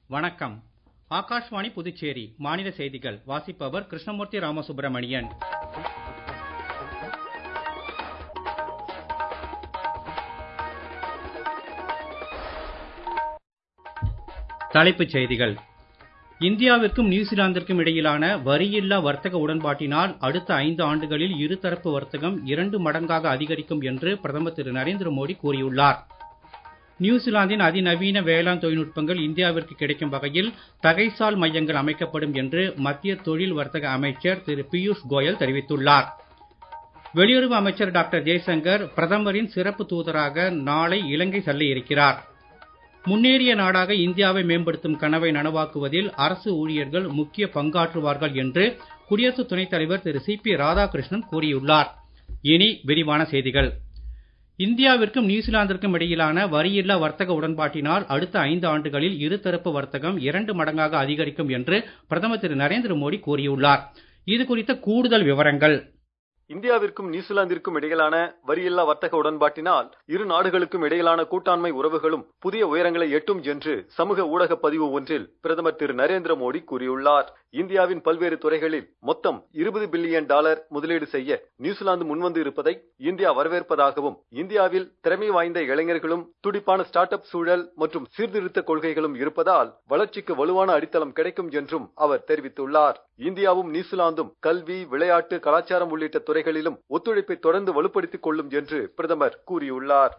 வணக்கம். ஆகாஷ்வாணி புதுச்சேரி மாநில செய்திகள் வாசிப்பவர் கிருஷ்ணமூர்த்தி ராமசுப்ரமணியன். தலைப்புச் செய்திகள். இந்தியாவிற்கும் நியூசிலாந்திற்கும் இடையிலான வரியில்லா வர்த்தக உடன்பாட்டினால் அடுத்த 5 ஆண்டுகளில் இருதரப்பு வர்த்தகம் 2 மடங்காக அதிகரிக்கும் என்று பிரதமர் திரு நரேந்திர மோடி கூறியுள்ளார். நியூசிலாந்தின் அதிநவீன வேளாண் தொழில்நுட்பங்கள் இந்தியாவிற்கு கிடைக்கும் வகையில் தகைசால் மையங்கள் அமைக்கப்படும் என்று மத்திய தொழில் வர்த்தக அமைச்சர் திரு பியூஷ் கோயல் தெரிவித்துள்ளார். வெளியுறவு அமைச்சர் டாக்டர் ஜெய்சங்கர் பிரதமரின் சிறப்பு தூதராக நாளை இலங்கை செல்ல இருக்கிறார். முன்னேறிய நாடாக இந்தியாவை மேம்படுத்தும் கனவை நனவாக்குவதில் அரசு ஊழியர்கள் முக்கிய பங்காற்றுவார்கள் என்று குடியரசு துணைத் தலைவர் திரு சி.பி. ராதாகிருஷ்ணன் கூறியுள்ளார். இனி விரிவான செய்திகள். இந்தியாவிற்கும் நியூசிலாந்திற்கும் இடையிலான வரியில்லா வர்த்தக உடன்பாட்டினால் அடுத்த 5 ஆண்டுகளில் இருதரப்பு வர்த்தகம் 2 மடங்காக அதிகரிக்கும் என்று பிரதமர் திரு நரேந்திர மோடி கூறியுள்ளார். இது குறித்த கூடுதல் விவரங்கள். இந்தியாவிற்கும் நியூசிலாந்திற்கும் இடையிலான வரியில்லா வர்த்தக உடன்பாட்டினால் இரு நாடுகளுக்கும் இடையிலான கூட்டாண்மை உறவுகளும் புதிய உயரங்களை எட்டும் என்று சமூக ஊடக பதிவு ஒன்றில் பிரதமர் திரு நரேந்திர மோடி கூறியுள்ளார். இந்தியாவின் பல்வேறு துறைகளில் மொத்தம் $20 பில்லியன் முதலீடு செய்ய நியூசிலாந்து முன்வந்து இருப்பதை இந்தியா வரவேற்பதாகவும், இந்தியாவில் திறமை வாய்ந்த இளைஞர்களும் துடிப்பான ஸ்டார்ட் அப் சூழல் மற்றும் சீர்திருத்த கொள்கைகளும் இருப்பதால் வளர்ச்சிக்கு வலுவான அடித்தளம் கிடைக்கும் என்றும் அவர் தெரிவித்துள்ளார். இந்தியாவும் நியூசிலாந்தும் கல்வி, விளையாட்டு, கலாச்சாரம் உள்ளிட்ட துறைகளிலும் ஒத்துழைப்பை தொடர்ந்து வலுப்படுத்திக் கொள்ளும் என்று பிரதமர் கூறியுள்ளார்.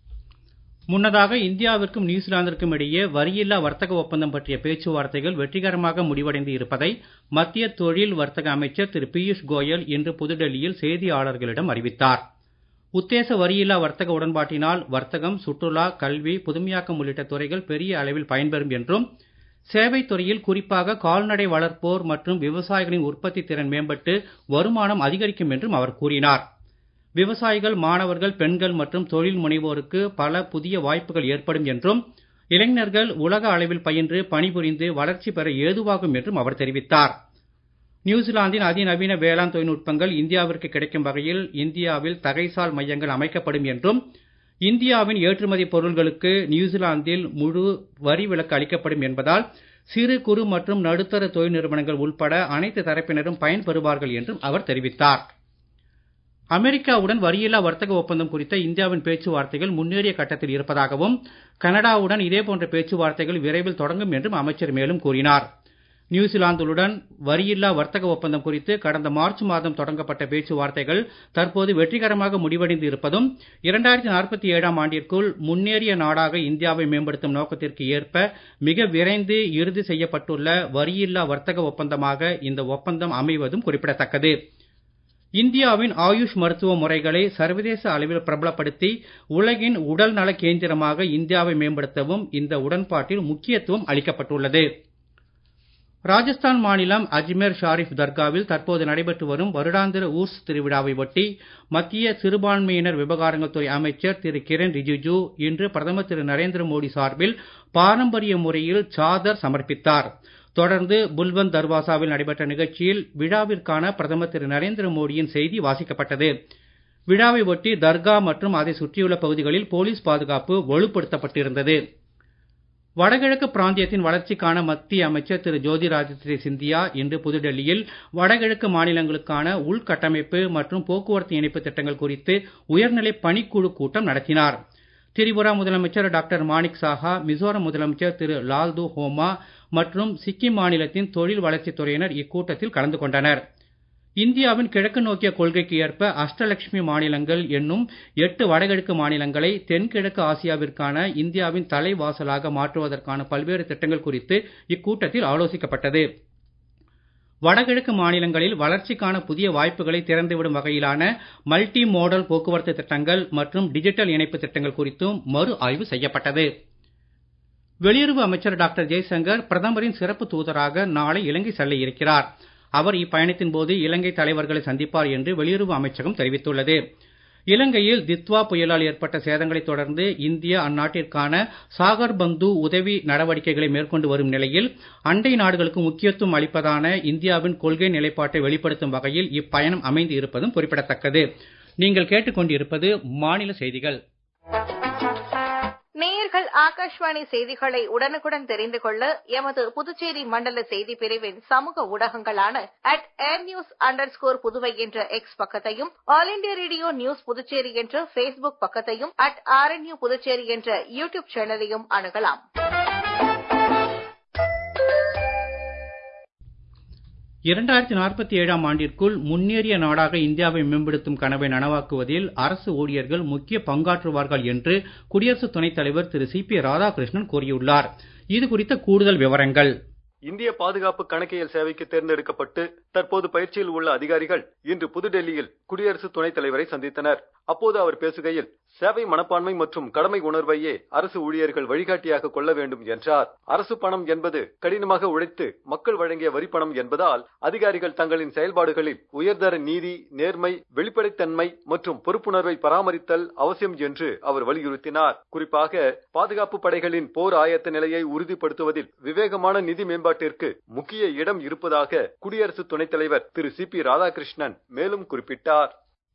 முன்னதாக இந்தியாவிற்கும் நியூசிலாந்திற்கும் இடையே வரியில்லா வர்த்தக ஒப்பந்தம் பற்றிய பேச்சுவார்த்தைகள் வெற்றிகரமாக முடிவடைந்து இருப்பதை மத்திய தொழில் வர்த்தக அமைச்சர் திரு பியூஷ் கோயல் இன்று புதுடெல்லியில் செய்தியாளர்களிடம் அறிவித்தார். உத்தேச வரியில்லா வர்த்தக உடன்பாட்டினால் வர்த்தகம், சுற்றுலா, கல்வி, புதுமையாக்கம் உள்ளிட்ட துறைகள் பெரிய அளவில் பயன்பெறும் என்றும், சேவைத் துறையில் குறிப்பாக கால்நடை வளர்ப்போர் மற்றும் விவசாயிகளின் உற்பத்தி திறன் மேம்பட்டு வருமானம் அதிகரிக்கும் என்றும் அவர் கூறினார். விவசாயிகள், மாணவர்கள், பெண்கள் மற்றும் தொழில் முனைவோருக்கு பல புதிய வாய்ப்புகள் ஏற்படும் என்றும், இளைஞர்கள் உலக அளவில் பயின்று பணிபுரிந்து வளர்ச்சி பெற ஏதுவாகும் என்றும் அவர் தெரிவித்தார். நியூசிலாந்தின் அதிநவீன வேளாண் தொழில்நுட்பங்கள் இந்தியாவிற்கு கிடைக்கும் வகையில் இந்தியாவில் தகைசால் மையங்கள் அமைக்கப்படும் என்றும், இந்தியாவின் ஏற்றுமதி பொருள்களுக்கு நியூசிலாந்தில் முழு வரி விலக்கு அளிக்கப்படும் என்பதால் சிறு குறு மற்றும் நடுத்தர தொழில் நிறுவனங்கள் உள்பட அனைத்து தரப்பினரும் பயன்பெறுவார்கள் என்றும் அவர் தெரிவித்தார். அமெரிக்காவுடன் வரியில்லா வர்த்தக ஒப்பந்தம் குறித்த இந்தியாவின் பேச்சுவார்த்தைகள் முன்னேறிய கட்டத்தில் இருப்பதாகவும், கனடாவுடன் இதேபோன்ற பேச்சுவார்த்தைகள் விரைவில் தொடங்கும் என்றும் அமைச்சர் மேலும் கூறினார். நியூசிலாந்துடன் வரியில்லா வர்த்தக ஒப்பந்தம் குறித்து கடந்த மார்ச் மாதம் தொடங்கப்பட்ட பேச்சுவார்த்தைகள் தற்போது வெற்றிகரமாக முடிவடைந்து இருப்பதும், 2047 ஆண்டிற்குள் முன்னேறிய நாடாக இந்தியாவை மேம்படுத்தும் நோக்கத்திற்கு ஏற்ப மிக விரைந்து இறுதி செய்யப்பட்டுள்ள வரியில்லா வர்த்தக ஒப்பந்தமாக இந்த ஒப்பந்தம் அமைவதும் குறிப்பிடத்தக்கது. இந்தியாவின் ஆயுஷ் மருத்துவ முறைகளை சர்வதேச அளவில் பிரபலப்படுத்தி உலகின் உடல் நல கேந்திரமாக இந்தியாவை மேம்படுத்தவும் இந்த உடன்பாட்டில் முக்கியத்துவம் அளிக்கப்பட்டுள்ளது. ராஜஸ்தான் மாநிலம் அஜ்மேர் ஷாரிஃப் தர்காவில் தற்போது நடைபெற்று வரும் வருடாந்திர ஊர்ஸ் திருவிழாவை ஒட்டி மத்திய சிறுபான்மையினர் விவகாரங்கள் துறை அமைச்சர் திரு கிரண் ரிஜிஜு இன்று பிரதமர் திரு நரேந்திர மோடி சார்பில் பாரம்பரிய முறையில் சாதர் சமர்ப்பித்தார். தொடர்ந்து புல்வந்த் தர்வாசாவில் நடைபெற்ற நிகழ்ச்சியில் விழாவிற்கான பிரதமர் திரு நரேந்திர மோடியின் செய்தி வாசிக்கப்பட்டது. விழாவை ஒட்டி தர்கா மற்றும் அதை சுற்றியுள்ள பகுதிகளில் போலீஸ் பாதுகாப்பு வலுப்படுத்தப்பட்டிருந்தது. வடகிழக்கு பிராந்தியத்தின் வளர்ச்சிக்கான மத்திய அமைச்சர் திரு ஜோதிராதித்ய சிந்தியா இன்று புதுடெல்லியில் வடகிழக்கு மாநிலங்களுக்கான உள்கட்டமைப்பு மற்றும் போக்குவரத்து இணைப்பு திட்டங்கள் குறித்து உயர்நிலை பணிக்குழு கூட்டம் நடத்தினார். திரிபுரா முதலமைச்சர் டாக்டர் மாணிக் சாஹா, மிசோரம் முதலமைச்சர் திரு லால்து ஹோமா மற்றும் சிக்கிம் மாநிலத்தின் தொழில் வளர்ச்சித் துறையினர் இக்கூட்டத்தில் கலந்து கொண்டனர். இந்தியாவின் கிழக்கு நோக்கிய கொள்கைக்கு ஏற்ப அஷ்டலட்சுமி மாநிலங்கள் என்னும் 8 வடகிழக்கு மாநிலங்களை தென்கிழக்கு ஆசியாவிற்கான இந்தியாவின் தலைவாசலாக மாற்றுவதற்கான பல்வேறு திட்டங்கள் குறித்து இக்கூட்டத்தில் ஆலோசிக்கப்பட்டது. வடகிழக்கு மாநிலங்களில் வளர்ச்சிக்கான புதிய வாய்ப்புகளை திறந்துவிடும் வகையிலான மல்டி மோடல் போக்குவரத்து திட்டங்கள் மற்றும் டிஜிட்டல் இணைப்பு திட்டங்கள் குறித்தும் மறு ஆய்வு செய்யப்பட்டது. வெளியுறவு அமைச்சர் டாக்டர் ஜெய்சங்கர் பிரதமரின் சிறப்பு தூதராக நாளை இலங்கை செல்ல இருக்கிறார். அவர் இப்பயணத்தின் போது இலங்கை தலைவர்களை சந்திப்பார் என்று வெளியுறவு அமைச்சகம் தெரிவித்துள்ளது. இலங்கையில் தித்வா புயலால் ஏற்பட்ட சேதங்களைத் தொடர்ந்து இந்தியா அந்நாட்டிற்கான சாகர் பந்து உதவி நடவடிக்கைகளை மேற்கொண்டு வரும் நிலையில் அண்டை நாடுகளுக்கு முக்கியத்துவம் அளிப்பதான இந்தியாவின் கொள்கை நிலைப்பாட்டை வெளிப்படுத்தும் வகையில் இப்பயணம் அமைந்து இருப்பதும் குறிப்பிடத்தக்கது. நீங்கள் கேட்டுக்கொண்டிருப்பது மாநில செய்திகள். நேயர்கள் ஆகாஷ்வாணி செய்திகளை உடனுக்குடன் தெரிந்து கொள்ள எமது புதுச்சேரி மண்டல செய்தி பிரிவின் சமூக ஊடகங்களான @airnews_புதுவை என்ற எக்ஸ் பக்கத்தையும், All India Radio News Puducherry என்ற Facebook பக்கத்தையும், @RNU புதுச்சேரி என்ற யூடியூப் சேனலையும் அணுகலாம். 2047 ஆண்டிற்குள் முன்னேறிய நாடாக இந்தியாவை மேம்படுத்தும் கனவை நனவாக்குவதில் அரசு ஊழியர்கள் முக்கிய பங்காற்றுவார்கள் என்று குடியரசு துணைத் தலைவர் திரு சி.பி. ராதாகிருஷ்ணன் கூறியுள்ளார். இது குறித்த கூடுதல் விவரங்கள். இந்திய பாதுகாப்பு கணக்கியல் சேவைக்கு தேர்ந்தெடுக்கப்பட்டு தற்போது பயிற்சியில் உள்ள அதிகாரிகள் இன்று புதுடெல்லியில் குடியரசு துணைத் தலைவரை சந்தித்தனர். அப்போது அவர் பேசுகையில், சேவை மனப்பான்மை மற்றும் கடமை உணர்வையே அரசு ஊழியர்கள் வழிகாட்டியாக கொள்ள வேண்டும் என்றார். அரசு பணம் என்பது கடினமாக உழைத்து மக்கள் வழங்கிய வரிப்பணம் என்பதால் அதிகாரிகள் தங்களின் செயல்பாடுகளில் உயர்தர நீதி, நேர்மை, வெளிப்படைத்தன்மை மற்றும் பொறுப்புணர்வை பராமரித்தல் அவசியம் என்று அவர் வலியுறுத்தினார். குறிப்பாக பாதுகாப்பு படைகளின் போர் ஆயத்த நிலையை உறுதிப்படுத்துவதில் விவேகமான நிதி மேம்பாட்டிற்கு முக்கிய இடம் இருப்பதாக குடியரசு துணைத் தலைவர் திரு சி.பி. ராதாகிருஷ்ணன் மேலும் குறிப்பிட்டார்.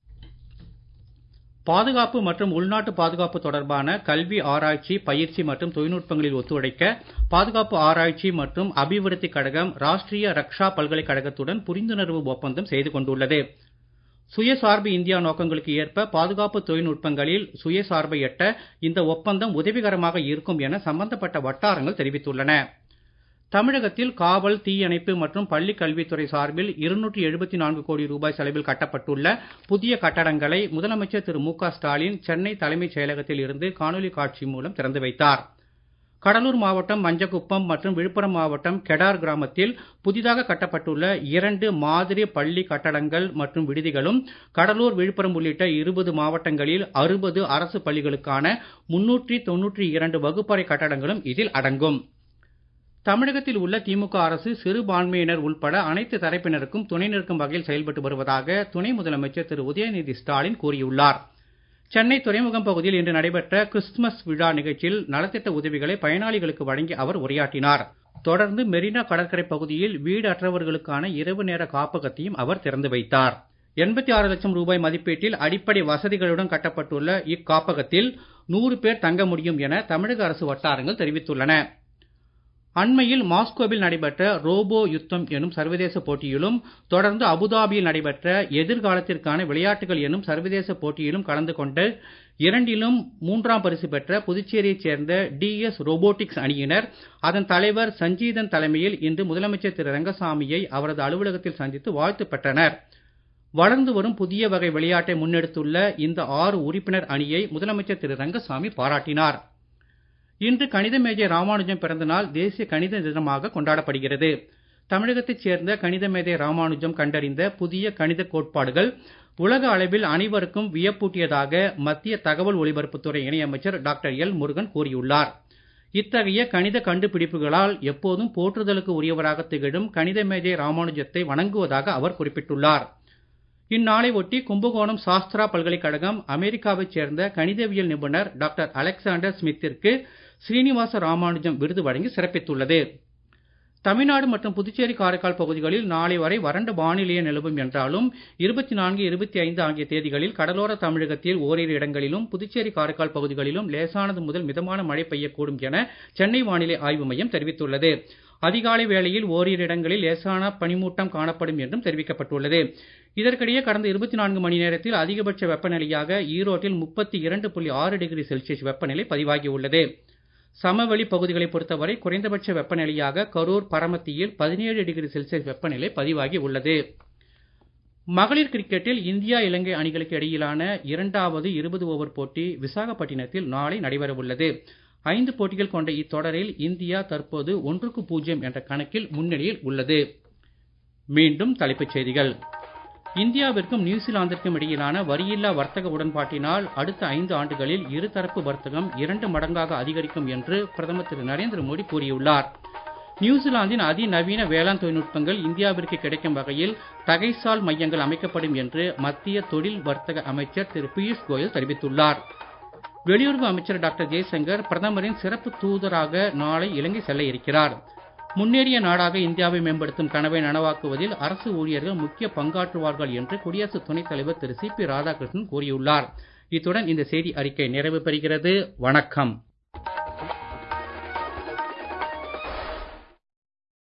பாதுகாப்பு மற்றும் உள்நாட்டு பாதுகாப்பு தொடர்பான கல்வி, ஆராய்ச்சி, பயிற்சி மற்றும் தொழில்நுட்பங்களில் ஒத்துழைக்க பாதுகாப்பு ஆராய்ச்சி மற்றும் அபிவிருத்தி கழகம் ராஷ்டிரிய ரக்ஷா பல்கலைக்கழகத்துடன் புரிந்துணர்வு ஒப்பந்தம் செய்து கொண்டுள்ளது. சுயசார்பு இந்தியா நோக்கங்களுக்கு ஏற்ப பாதுகாப்பு தொழில்நுட்பங்களில் சுயசார்பை எட்ட இந்த ஒப்பந்தம் உதவிகரமாக இருக்கும் என சம்பந்தப்பட்ட வட்டாரங்கள் தெரிவித்துள்ளன. தமிழகத்தில் காவல், தீயணைப்பு மற்றும் பள்ளி கல்வித்துறை சார்பில் 274 கோடி ரூபாய் செலவில் கட்டப்பட்டுள்ள புதிய கட்டடங்களை முதலமைச்சர் திரு மு.க. ஸ்டாலின் சென்னை தலைமைச் செயலகத்தில் இருந்து காணொலி காட்சி மூலம் திறந்து வைத்தார். கடலூர் மாவட்டம் மஞ்சக்குப்பம் மற்றும் விழுப்புரம் மாவட்டம் கெடார் கிராமத்தில் புதிதாக கட்டப்பட்டுள்ள 2 மாதிரி பள்ளி கட்டடங்கள் மற்றும் விடுதிகளும், கடலூர், விழுப்புரம் உள்ளிட்ட 20 மாவட்டங்களில் 60 அரசு பள்ளிகளுக்கான 392 வகுப்பறை கட்டடங்களும் இதில் அடங்கும். தமிழகத்தில் உள்ள திமுக அரசு சிறுபான்மையினர் உள்பட அனைத்து தரப்பினருக்கும் துணை நிற்கும் வகையில் செயல்பட்டு வருவதாக துணை முதலமைச்சர் திரு உதயநிதி ஸ்டாலின் கூறியுள்ளார். சென்னை துறைமுகம் பகுதியில் இன்று நடைபெற்ற கிறிஸ்துமஸ் விழா நிகழ்ச்சியில் நலத்திட்ட உதவிகளை பயனாளிகளுக்கு வழங்கி அவர் உரையாற்றினார். தொடர்ந்து மெரினா கடற்கரை பகுதியில் வீடு அற்றவர்களுக்கான இரவு நேர காப்பகத்தையும் அவர் திறந்து வைத்தார். 86 லட்சம் ரூபாய் மதிப்பீட்டில் அடிப்படை வசதிகளுடன் கட்டப்பட்டுள்ள இக்காப்பகத்தில் 100 பேர் தங்க முடியும் என தமிழக அரசு வட்டாரங்கள் தெரிவித்துள்ளன. அண்மையில் மாஸ்கோவில் நடைபெற்ற ரோபோ யுத்தம் எனும் சர்வதேச போட்டியிலும், தொடர்ந்து அபுதாபியில் நடைபெற்ற எதிர்காலத்திற்கான விளையாட்டுகள் எனும் சர்வதேச போட்டியிலும் கலந்து கொண்டு 2லும் 3ஆம் பரிசு பெற்ற புதுச்சேரியைச் சேர்ந்த DS ரோபோட்டிக்ஸ் அணியினர் அதன் தலைவர் சஞ்சீதன் தலைமையில் இன்று முதலமைச்சர் திரு ரங்கசாமியை அவரது அலுவலகத்தில் சந்தித்து வாழ்த்து பெற்றனர். வளர்ந்து வரும் புதிய வகை விளையாட்டை முன்னெடுத்துள்ள இந்த 6 உறுப்பினர் அணியை முதலமைச்சர் திரு ரங்கசாமி பாராட்டினார். இன்று கணித மேதை ராமானுஜம் பிறந்த நாள் தேசிய கணித தினமாக கொண்டாடப்படுகிறது. தமிழகத்தைச் சேர்ந்த கணித மேதை ராமானுஜம் கண்டறிந்த புதிய கணித கோட்பாடுகள் உலக அளவில் அனைவருக்கும் வியப்பூட்டியதாக மத்திய தகவல் ஒலிபரப்புத்துறை இணையமைச்சர் டாக்டர் எல். முருகன் கூறியுள்ளார். இத்தகைய கணித கண்டுபிடிப்புகளால் எப்போதும் போற்றுதலுக்கு உரியவராக திகழும் கணித மேதை ராமானுஜத்தை வணங்குவதாக அவர் குறிப்பிட்டுள்ளார். இந்நாளை ஒட்டி கும்பகோணம் சாஸ்திரா பல்கலைக்கழகம் அமெரிக்காவைச் சேர்ந்த கணிதவியல் நிபுணர் டாக்டர் அலெக்சாண்டர் ஸ்மித்திற்கு ஸ்ரீனிவாச ராமானுஜம் விருது வழங்கி சிறப்பித்துள்ளது. தமிழ்நாடு மற்றும் புதுச்சேரி, காரைக்கால் பகுதிகளில் நாளை வரை வறண்ட வானிலையே நிலவும் என்றாலும் 24, 25 ஆகிய தேதிகளில் கடலோர தமிழகத்தில் ஓரிரு இடங்களிலும், புதுச்சேரி, காரைக்கால் பகுதிகளிலும் லேசானது முதல் மிதமான மழை பெய்யக்கூடும் என சென்னை வானிலை ஆய்வு மையம் தெரிவித்துள்ளது. அதிகாலை வேளையில் ஓரிரு இடங்களில் லேசான பனிமூட்டம் காணப்படும் என்றும் தெரிவிக்கப்பட்டுள்ளது. இதற்கிடையே கடந்த 24 மணி நேரத்தில் அதிகபட்ச வெப்பநிலையாக ஈரோட்டில் 32.6 டிகிரி செல்சியஸ் வெப்பநிலை பதிவாகியுள்ளது. சமவெளி பகுதிகளை பொறுத்தவரை குறைந்தபட்ச வெப்பநிலையாக கரூர், பரமத்தியில் 17 டிகிரி செல்சியஸ் வெப்பநிலை பதிவாகி உள்ளது. மகளிர் கிரிக்கெட்டில் இந்தியா, இலங்கை அணிகளுக்கு இடையிலான 2வது 20 ஓவர் போட்டி விசாகப்பட்டினத்தில் நாளை நடைபெற உள்ளது. 5 போட்டிகள் கொண்ட இத்தொடரில் இந்தியா தற்போது 1-0 என்ற கணக்கில் முன்னணியில் உள்ளது. மீண்டும் தலைப்புச் செய்திகள். இந்தியாவிற்கும் நியூசிலாந்திற்கும் இடையிலான வரியில்லா வர்த்தக உடன்பாட்டினால் அடுத்த 5 ஆண்டுகளில் இருதரப்பு வர்த்தகம் 2 மடங்காக அதிகரிக்கும் என்று பிரதமர் திரு நரேந்திர மோடி கூறியுள்ளார். நியூசிலாந்தின் அதிநவீன வேளாண் தொழில்நுட்பங்கள் இந்தியாவிற்கு கிடைக்கும் வகையில் தகைசால் மையங்கள் அமைக்கப்படும் என்று மத்திய தொழில் வர்த்தக அமைச்சர் திரு பியூஷ் கோயல் தெரிவித்துள்ளார். வெளியுறவு அமைச்சர் டாக்டர் ஜெய்சங்கர் பிரதமரின் சிறப்பு தூதராக நாளை இலங்கை செல்ல இருக்கிறார். முன்னேறிய நாடாக இந்தியாவை மேம்படுத்தும் கனவை நனவாக்குவதில் அரசு ஊழியர்கள் முக்கிய பங்காற்றுவார்கள் என்று குடியரசு துணைத் தலைவர் திரு சி.பி. ராதாகிருஷ்ணன் கூறியுள்ளார். இத்துடன் இந்த செய்தி அறிக்கை நிறைவு பெறுகிறது. வணக்கம்.